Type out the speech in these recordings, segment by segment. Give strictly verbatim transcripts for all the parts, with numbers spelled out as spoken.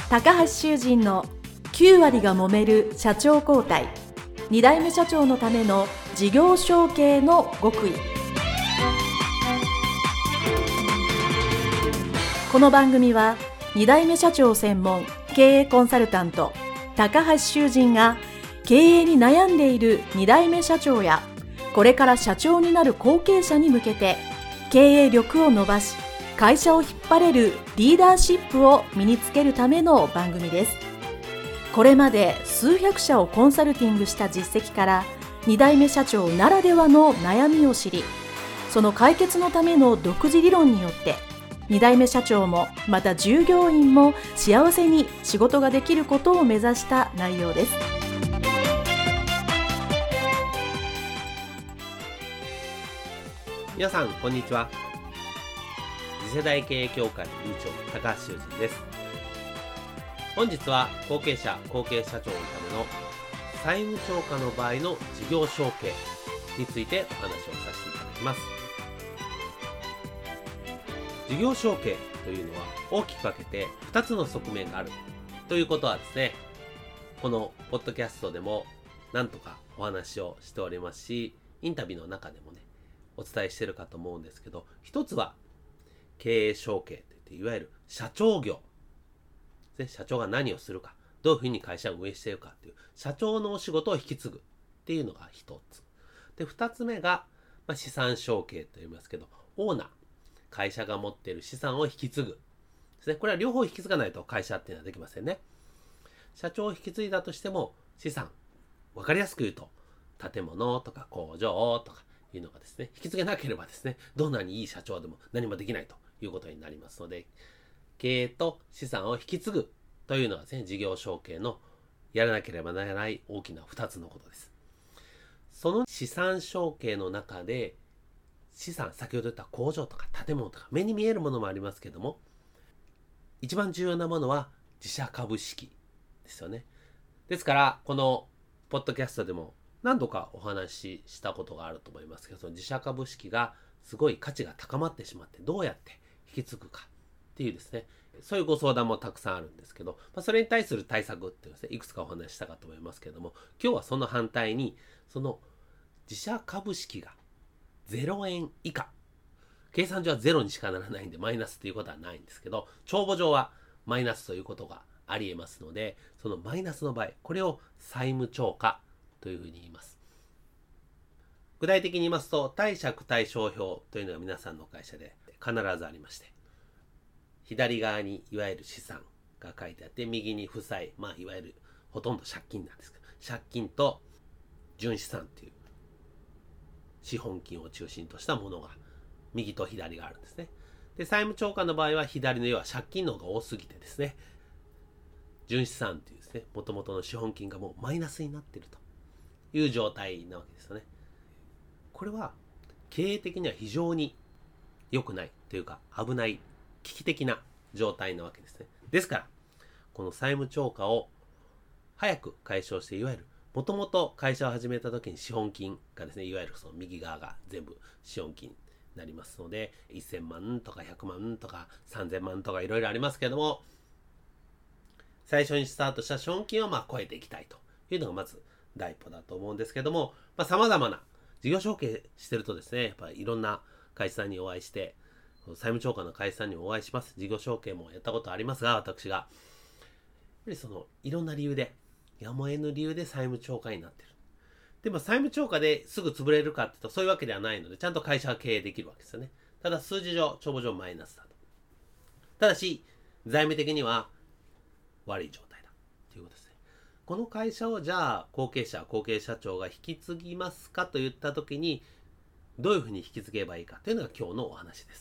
高橋修人のきゅう割が揉める社長交代、に代目社長のための事業承継の極意。この番組はに代目社長専門経営コンサルタント高橋修人が経営に悩んでいるに代目社長やこれから社長になる後継者に向けて経営力を伸ばし会社を引っ張れるリーダーシップを身につけるための番組です。これまで数百社をコンサルティングした実績からに代目社長ならではの悩みを知り、その解決のための独自理論によってに代目社長もまた従業員も幸せに仕事ができることを目指した内容です。 皆さんこんにちは。次世代経営協会理事長高橋修人です。本日は後継者後継社長のための債務超過の場合の事業承継についてお話をさせていただきます。事業承継というのは大きく分けてふたつの側面があるということはですね、このポッドキャストでも何とかお話をしておりますし、インタビューの中でもねお伝えしているかと思うんですけど、一つは経営承継といっていわゆる社長業、社長が何をするか、どういうふうに会社を運営しているかという社長のお仕事を引き継ぐっていうのが一つで、二つ目が、まあ、資産承継と言いますけど、オーナー、会社が持っている資産を引き継ぐですね。これは両方引き継がないと会社っていうのはできませんね。社長を引き継いだとしても資産、わかりやすく言うと建物とか工場とかいうのがですね、引き継げなければですね、どんなにいい社長でも何もできないということになりますので、経営と資産を引き継ぐというのはですね、事業承継のやらなければならない大きなふたつのことです。その資産承継の中で、資産、先ほど言った工場とか建物とか目に見えるものもありますけども、一番重要なものは自社株式ですよね。ですから、このポッドキャストでも何度かお話ししたことがあると思いますけど、その自社株式がすごい価値が高まってしまってどうやって引き継ぐかっていうですね、そういうご相談もたくさんあるんですけど、まあ、それに対する対策っていうですね、いくつかお話ししたかと思いますけども、今日はその反対に、その自社株式がゼロえん以下、計算上はゼロにしかならないんでマイナスということはないんですけど、帳簿上はマイナスということがあり得ますので、そのマイナスの場合、これを債務超過というふうに言います。具体的に言いますと、貸借対照表というのが皆さんの会社で必ずありまして、左側にいわゆる資産が書いてあって、右に負債、まあいわゆるほとんど借金なんですけど、借金と純資産という資本金を中心としたものが右と左があるんですね。で、債務超過の場合は左の要は借金の方が多すぎてですね、純資産というですね、元々の資本金がもうマイナスになっているという状態なわけですよね。これは経営的には非常に良くないというか危ない危機的な状態なわけですね。ですからこの債務超過を早く解消して、いわゆるもともと会社を始めた時に資本金がですね、いわゆるその右側が全部資本金になりますので、せんまんとかひゃくまんとかさんぜんまんとかいろいろありますけども、最初にスタートした資本金をまあ超えていきたいというのがまず第一歩だと思うんですけども、まあ、様々な事業承継してるとですね、やっぱりいろんな会社さんにお会いして、債務超過の会社さんにもお会いします。事業承継もやったことありますが、私がやっぱりそのいろんな理由で、やむを得ぬ理由で債務超過になってる。でも債務超過ですぐ潰れるかっていうとそういうわけではないので、ちゃんと会社は経営できるわけですよね。ただ数字上、帳簿上マイナスだと。ただし財務的には悪い状態だということですね。この会社をじゃあ後継者後継社長が引き継ぎますかといったときに、どういうふうに引き継げばいいかというのが今日のお話です。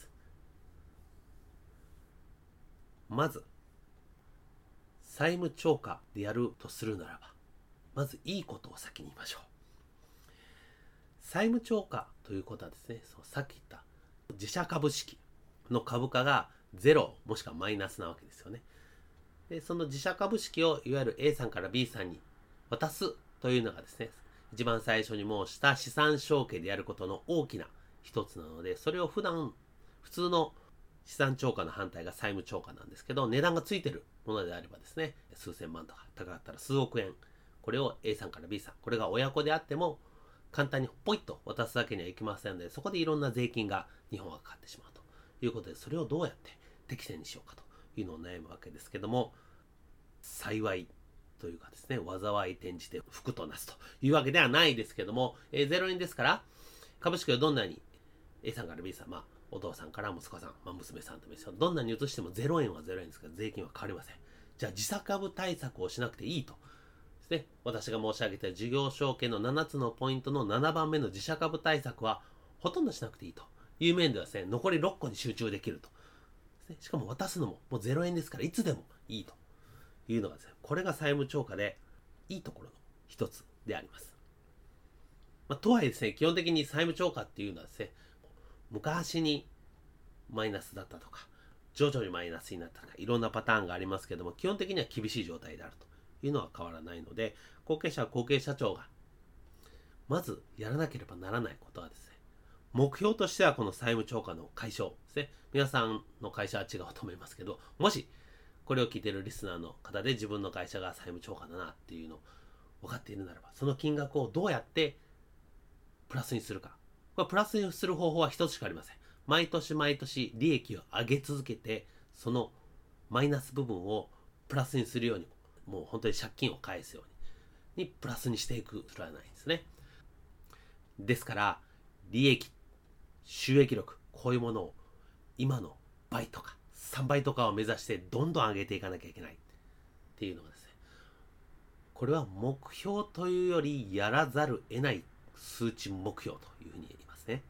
まず債務超過でやるとするならば、まずいいことを先に言いましょう。債務超過ということはですね、そのさっき言った自社株式の株価がゼロもしくはマイナスなわけですよね。で、その自社株式をいわゆる A さんから B さんに渡すというのがですね、一番最初に申した資産承継でやることの大きな一つなので、それを普段普通の資産超過の反対が債務超過なんですけど、値段がついてるものであればですね、数千万とか高かったら数億円、これを A さんから B さん、これが親子であっても簡単にポイッと渡すわけにはいきませんので、そこでいろんな税金が日本はかかってしまうということで、それをどうやって適正にしようかというのを悩むわけですけども、幸いというかですね、災い転じて福となすというわけではないですけども、えー、ゼロえんですから株式をどんなに A さんから B さん、まあお父さんから息子さん、まあ、娘さんとも一緒、どんなに移してもゼロえんはゼロえんですから税金は変わりません。じゃあ自社株対策をしなくていいとですね、私が申し上げた事業承継のななつのポイントのななばんめの自社株対策はほとんどしなくていいという面ではですね、残りろっこに集中できるとですね、しかも渡すのももうゼロえんですからいつでもいいというのがですね、これが債務超過でいいところの一つであります。まあ、とはいえですね、基本的に債務超過っていうのはですね、昔にマイナスだったとか、徐々にマイナスになったとか、いろんなパターンがありますけども、基本的には厳しい状態であるというのは変わらないので、後継者は後継社長がまずやらなければならないことはですね、目標としてはこの債務超過の解消ですね。皆さんの会社は違うと思いますけど、もしこれを聞いているリスナーの方で自分の会社が債務超過だなっていうのを分かっているならば、その金額をどうやってプラスにするか。これプラスにする方法は一つしかありません。毎年毎年利益を上げ続けて、そのマイナス部分をプラスにするように、もう本当に借金を返すように、にプラスにしていくしかないんですね。ですから、利益、収益力、こういうものを今の倍とかさんばいとかを目指してどんどん上げていかなきゃいけないっていうのがですね、これは目標というよりやらざるを得ない数値目標というふうに言いますね。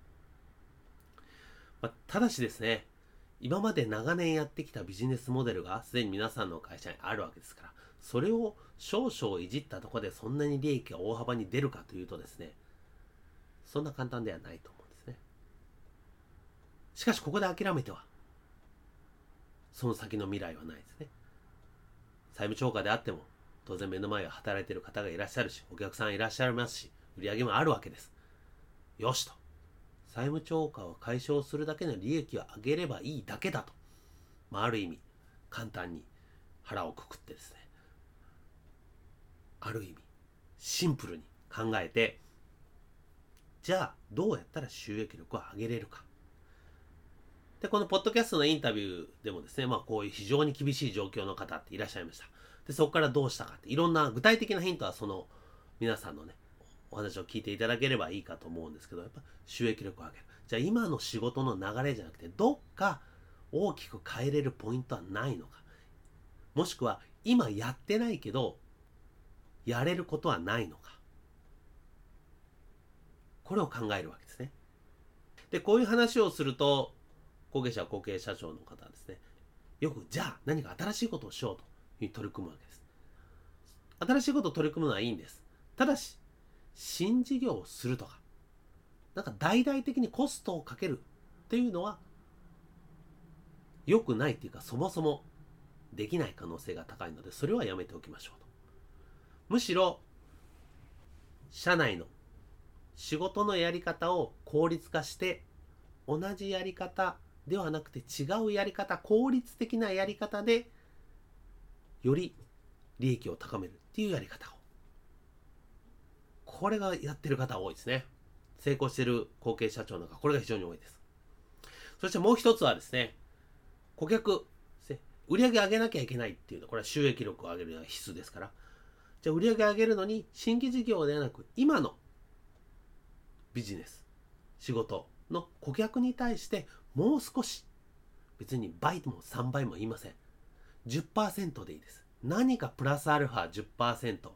まあ、ただしですね、今まで長年やってきたビジネスモデルがすでに皆さんの会社にあるわけですから、それを少々いじったところでそんなに利益が大幅に出るかというとですね、そんな簡単ではないと思うんですね。しかしここで諦めてはその先の未来はないですね。債務超過であっても当然目の前は働いている方がいらっしゃるし、お客さんいらっしゃいますし、売り上げもあるわけです。よしと、債務超過を解消するだけの利益を上げればいいだけだと、まあ、ある意味簡単に腹をくくってですね、ある意味シンプルに考えて、じゃあどうやったら収益力を上げれるか。で、このポッドキャストのインタビューでもですね、まあこういう非常に厳しい状況の方っていらっしゃいました。で、そこからどうしたかって、いろんな具体的なヒントはその皆さんのね、お話を聞いていただければいいかと思うんですけど、やっぱ収益力を上げる。じゃあ今の仕事の流れじゃなくて、どっか大きく変えれるポイントはないのか。もしくは今やってないけど、やれることはないのか。これを考えるわけですね。で、こういう話をすると、後継者は後継社長の方はですね、よくじゃあ何か新しいことをしようというふうに取り組むわけです。新しいことを取り組むのはいいんです。ただし、新事業をするとか、なんか大々的にコストをかけるっていうのは良くないっていうか、そもそもできない可能性が高いので、それはやめておきましょうと。むしろ社内の仕事のやり方を効率化して、同じやり方ではなくて違うやり方、効率的なやり方でより利益を高めるっていうやり方を、これがやってる方は多いですね。成功している後継社長なんかこれが非常に多いです。そしてもう一つはですね、顧客ですね、売上上げなきゃいけないっていうのは、これは収益力を上げるのが必須ですから、じゃあ売上上げるのに新規事業ではなく今のビジネス、仕事の顧客に対してもう少し、別に倍もさんばいも言いません。じゅっパーセント でいいです。何かプラスアルファ じゅっパーセント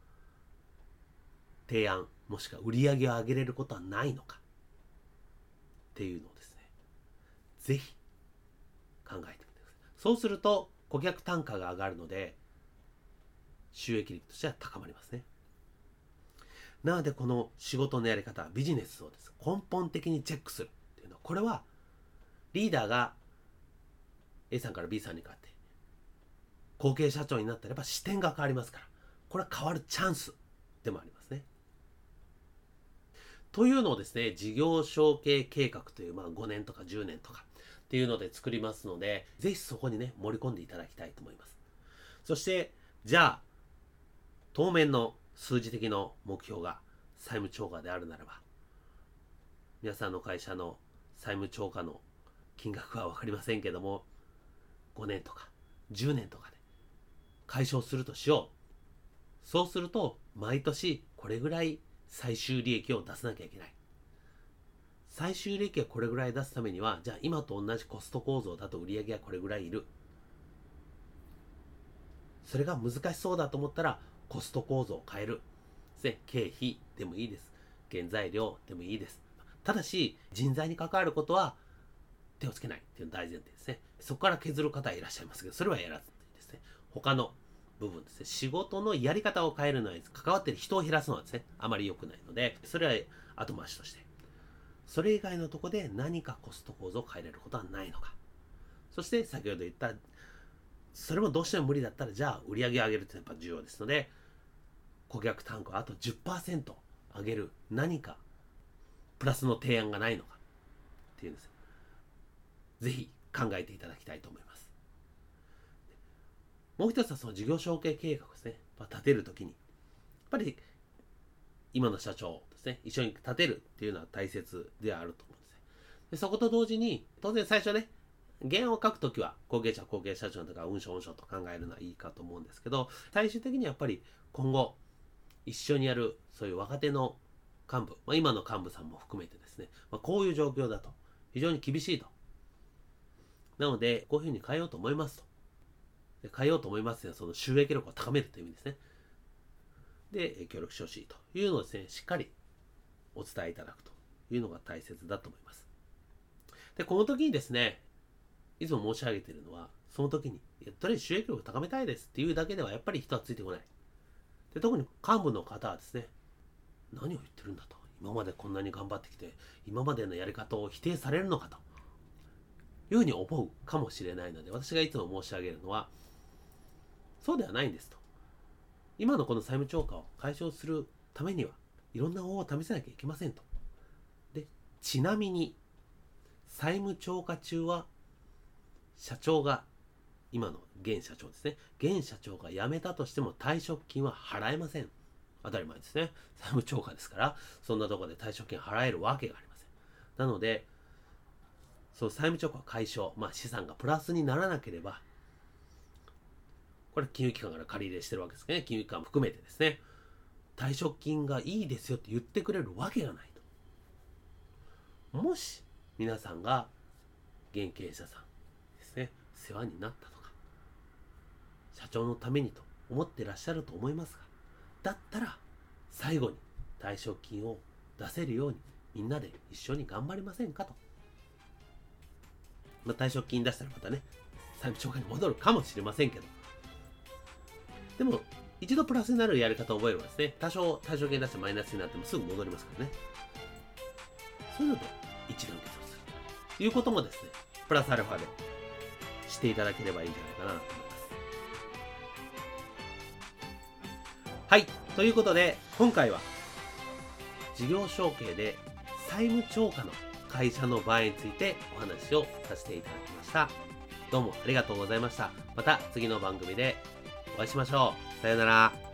提案、もしくは売り上げを上げれることはないのかっていうのをですね、ぜひ考えてみてください。そうすると顧客単価が上がるので収益率としては高まりますね。なのでこの仕事のやり方、ビジネスをです、根本的にチェックするっていうのは、これはリーダーが A さんから B さんに変わって後継社長になったらやっぱ視点が変わりますから、これは変わるチャンスでもありますね。というのをですね、事業承継計画という、まあごねんとかじゅうねんとかっていうので作りますので、ぜひそこにね、盛り込んでいただきたいと思います。そして、じゃあ、当面の数字的な目標が債務超過であるならば、皆さんの会社の債務超過の金額は分かりませんけども、ごねんとかじゅうねんとかで解消するとしよう。そうすると、毎年これぐらい最終利益を出さなきゃいけない。最終利益をこれぐらい出すためには、じゃあ今と同じコスト構造だと売り上げがこれぐらいいる。それが難しそうだと思ったら、コスト構造を変える。で、経費でもいいです。原材料でもいいです。ただし、人材に関わることは手をつけないっていうのが大前提ですね。そこから削る方はいらっしゃいますけど、それはやらずにですね、他の部分ですね、仕事のやり方を変えるのは、関わっている人を減らすのはですね、あまり良くないので、それは後回しとして、それ以外のところで何かコスト構造を変えれることはないのか。そして先ほど言った、それもどうしても無理だったら、じゃあ売り上げを上げるってやっぱ重要ですので、顧客単価をあと じゅっパーセント 上げる何かプラスの提案がないのかっていうんです。ぜひ考えていただきたいと思います。もう一つはその事業承継計画ですね。立てるときに、やっぱり今の社長ですね、一緒に立てるっていうのは大切であると思うんですね。でそこと同時に、当然最初ね、原案を書くときは後継者後継社長とか運書運書と考えるのはいいかと思うんですけど、最終的にやっぱり今後一緒にやるそういう若手の幹部、まあ、今の幹部さんも含めてですね、まあ、こういう状況だと非常に厳しいと。なのでこういうふうに変えようと思いますと。で変えようと思いますのはその収益力を高めるという意味ですね。で協力してほしいというのをですね、しっかりお伝えいただくというのが大切だと思います。でこの時にですね、いつも申し上げているのは、その時にとりあえず収益力を高めたいですっていうだけではやっぱり人はついてこない。で特に幹部の方はですね、何を言ってるんだと、今までこんなに頑張ってきて今までのやり方を否定されるのかというふうに思うかもしれないので、私がいつも申し上げるのは、そうではないんですと。今のこの債務超過を解消するためにはいろんな方法を試さなきゃいけませんと。でちなみに債務超過中は社長が、今の現社長ですね、現社長が辞めたとしても退職金は払えません。当たり前ですね。債務超過ですから、そんなところで退職金払えるわけがありません。なので、その債務超過解消、まあ資産がプラスにならなければ、これ金融機関から借り入れしてるわけですね。金融機関も含めてですね、退職金がいいですよって言ってくれるわけがないと。もし皆さんが現経営者さんですね、世話になったとか、社長のためにと思ってらっしゃると思いますが、だったら最後に退職金を出せるようにみんなで一緒に頑張りませんかと。まあ、退職金出したらまたね、債務超過に戻るかもしれませんけど、でも一度プラスになるやり方を覚えればですね、多少退職金出してマイナスになってもすぐ戻りますからね。そういうのと一致団結をするということもですね、プラスアルファでしていただければいいんじゃないかなと思います。はい、ということで今回は事業承継で債務超過の会社の場合についてお話をさせていただきました。どうもありがとうございました。また次の番組でお会いしましょう。さようなら。